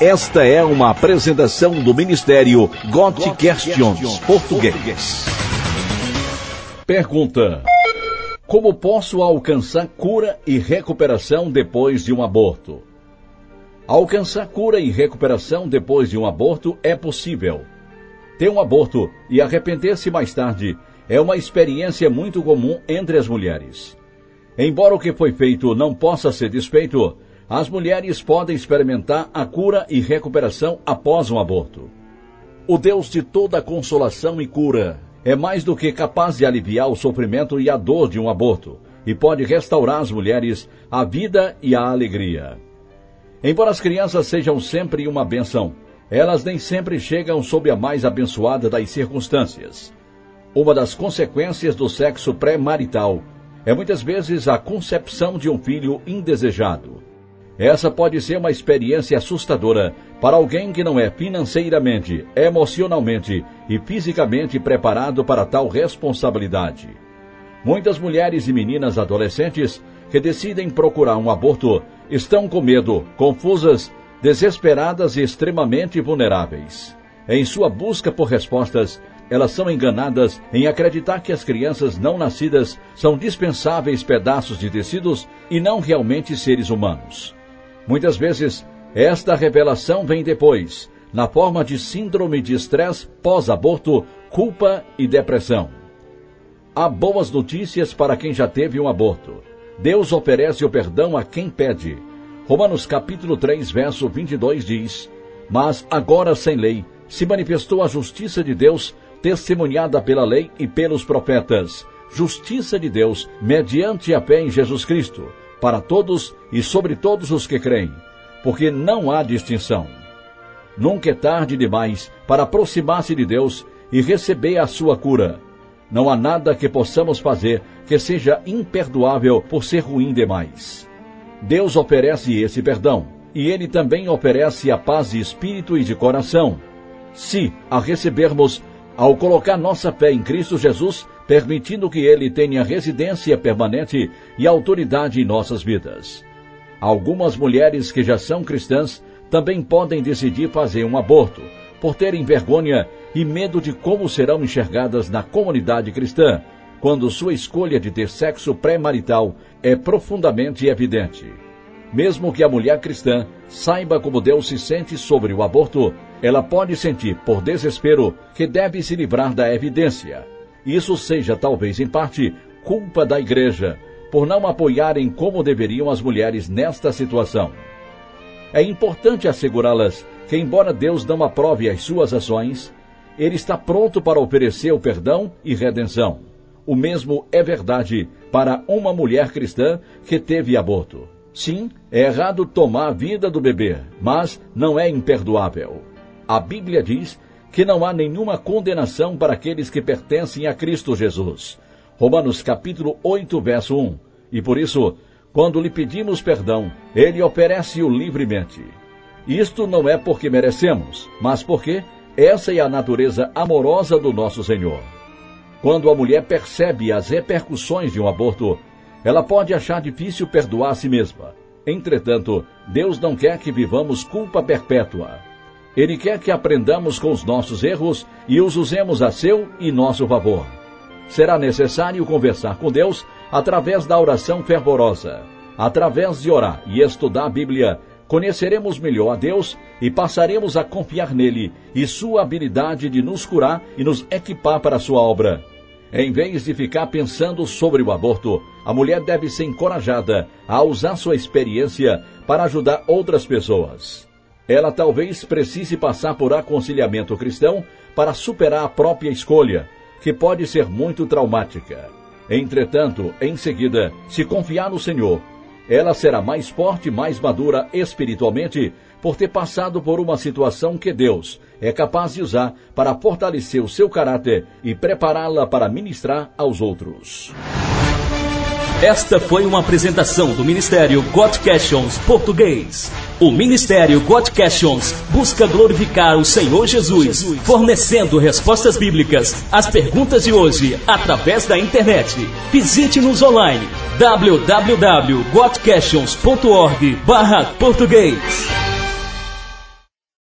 Esta é uma apresentação do Ministério God Questions Português. Pergunta: como posso alcançar cura e recuperação depois de um aborto? Alcançar cura e recuperação depois de um aborto é possível. Ter um aborto e arrepender-se mais tarde é uma experiência muito comum entre as mulheres. Embora o que foi feito não possa ser desfeito, as mulheres podem experimentar a cura e recuperação após um aborto. O Deus de toda consolação e cura é mais do que capaz de aliviar o sofrimento e a dor de um aborto e pode restaurar às mulheres a vida e a alegria. Embora as crianças sejam sempre uma bênção, elas nem sempre chegam sob a mais abençoada das circunstâncias. Uma das consequências do sexo pré-marital é muitas vezes a concepção de um filho indesejado. Essa pode ser uma experiência assustadora para alguém que não é financeiramente, emocionalmente e fisicamente preparado para tal responsabilidade. Muitas mulheres e meninas adolescentes que decidem procurar um aborto estão com medo, confusas, desesperadas e extremamente vulneráveis. Em sua busca por respostas, elas são enganadas em acreditar que as crianças não nascidas são dispensáveis pedaços de tecidos e não realmente seres humanos. Muitas vezes, esta revelação vem depois, na forma de síndrome de estresse pós-aborto, culpa e depressão. Há boas notícias para quem já teve um aborto. Deus oferece o perdão a quem pede. Romanos capítulo 3, verso 22 diz: mas agora sem lei se manifestou a justiça de Deus, testemunhada pela lei e pelos profetas, justiça de Deus mediante a fé em Jesus Cristo, para todos e sobre todos os que creem, porque não há distinção. Nunca é tarde demais para aproximar-se de Deus e receber a sua cura. Não há nada que possamos fazer que seja imperdoável por ser ruim demais. Deus oferece esse perdão, e Ele também oferece a paz de espírito e de coração, se a recebermos ao colocar nossa fé em Cristo Jesus, permitindo que Ele tenha residência permanente e autoridade em nossas vidas. Algumas mulheres que já são cristãs também podem decidir fazer um aborto, por terem vergonha e medo de como serão enxergadas na comunidade cristã, quando sua escolha de ter sexo pré-marital é profundamente evidente. Mesmo que a mulher cristã saiba como Deus se sente sobre o aborto, ela pode sentir, por desespero, que deve se livrar da evidência. Isso seja, talvez em parte, culpa da igreja, por não apoiarem como deveriam as mulheres nesta situação. É importante assegurá-las que, embora Deus não aprove as suas ações, Ele está pronto para oferecer o perdão e redenção. O mesmo é verdade para uma mulher cristã que teve aborto. Sim, é errado tomar a vida do bebê, mas não é imperdoável. A Bíblia diz que não há nenhuma condenação para aqueles que pertencem a Cristo Jesus. Romanos capítulo 8, verso 1. E por isso, quando lhe pedimos perdão, Ele oferece-o livremente. Isto não é porque merecemos, mas porque essa é a natureza amorosa do nosso Senhor. Quando a mulher percebe as repercussões de um aborto, ela pode achar difícil perdoar a si mesma. Entretanto, Deus não quer que vivamos culpa perpétua. Ele quer que aprendamos com os nossos erros e os usemos a seu e nosso favor. Será necessário conversar com Deus através da oração fervorosa. Através de orar e estudar a Bíblia, conheceremos melhor a Deus e passaremos a confiar nele e sua habilidade de nos curar e nos equipar para a sua obra. Em vez de ficar pensando sobre o aborto, a mulher deve ser encorajada a usar sua experiência para ajudar outras pessoas. Ela talvez precise passar por aconselhamento cristão para superar a própria escolha, que pode ser muito traumática. Entretanto, em seguida, se confiar no Senhor, ela será mais forte e mais madura espiritualmente por ter passado por uma situação que Deus é capaz de usar para fortalecer o seu caráter e prepará-la para ministrar aos outros. Esta foi uma apresentação do Ministério God Questions Português. O Ministério God Questions busca glorificar o Senhor Jesus, fornecendo respostas bíblicas às perguntas de hoje através da internet. Visite-nos online www.godquestions.org/português.